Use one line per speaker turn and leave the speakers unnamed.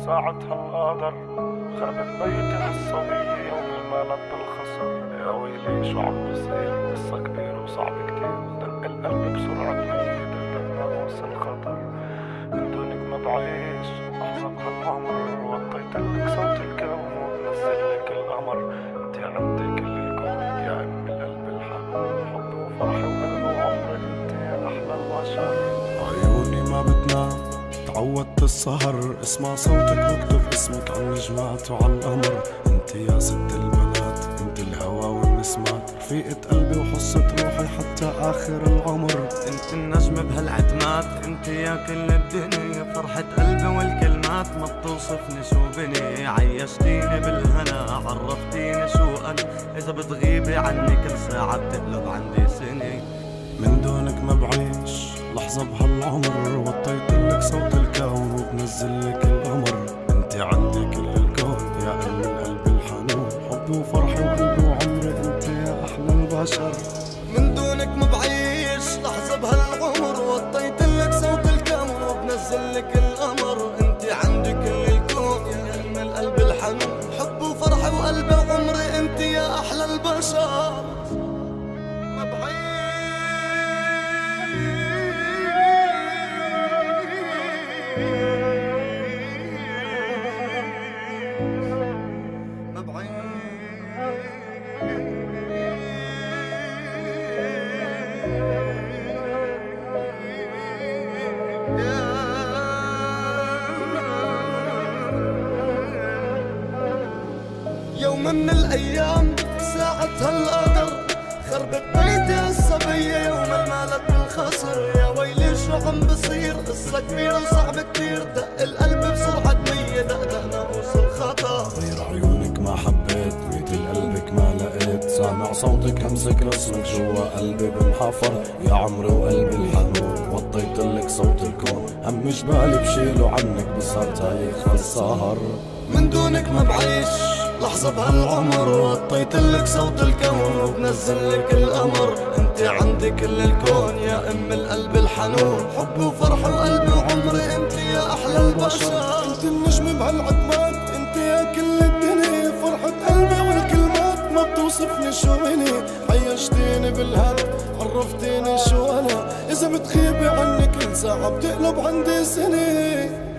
ساعتها القدر خربت بيتي الصبية يوم المالت بالخصر. يا ويلي شو عم بصير، قصة كبيرة وصعب كتير، دق القلب بسرعة ميت قدرنا وصل خطر. من دونك ما بعيش لحظة بهالعمر، وطيتلك صوت الكون وبنزلك القمر. انت عندي كل الكون يا ام القلب الحنون، حب وفرح وقلب وعمر، انت يا احلى البشر. عيوني ما بتنام تعودت السهر، اسمع صوتك واكتب اسمك عالنجمات وعالقمر. انت يا ست البنات، انت الهوى والنسمات، رفيقة قلبي وحصة روحي حتى اخر العمر.
انت النجم بهالعتمات، انت يا كل الدنيا، فرحة قلبي والكلمات ما بتوصفني شو بني. عيشتيني بالهنا، عرفتيني شو انا، اذا بتغيبي عني كل ساعة بتقلب عندي سنة.
من دونك ما بعيش لحظة بهالعمر، وطيتلك صوت الكون وبنزلك القمر. انت عندي كل الكون يا ام القلب الحنون، حبي وفرحي وقلبي وعمري، انت يا احلى البشر.
من دونك ما بعيش لحظة بهالعمر، وطيتلك صوت الكون وبنزلك القمر. انت عندي كل الكون يا ام القلب الحنون، حب وفرحي وقلبي وعمري، انت يا احلى البشر. ما بعيش يوم من الايام ساعتها القدر خربت بيتي الصبية يوم المالت بالخصر. يا ويلي شو عم بصير، قصة كبيرة وصعب كتير، دق القلب بسرعة مية، دقدقنا وصل خطر.
غير عيونك ما حبيت، مثل قلبك ما لقيت، سامع صوتك همسك رسمك جوا قلبي بنحفر. يا عمري وقلبي الحنون، وطيتلك صوت الكون، هم جبالي بشيلو عنك بصار تايخ بالسهر.
من دونك ما بعيش لحظة بهالعمر، وطيتلك صوت الكون وبنزلك القمر. انت عندي كل الكون يا ام القلب الحنون، حب وفرح وقلبي وعمري، انت يا احلى البشر.
انت النجم بهالعتمات، انت يا كل الدنيا، فرحة قلبي والكلمات ما بتوصفني شو مني. عيشتيني بالهنا، عرفتيني شو انا، اذا بتغيبي عني كل ساعة بتقلب عندي سنة.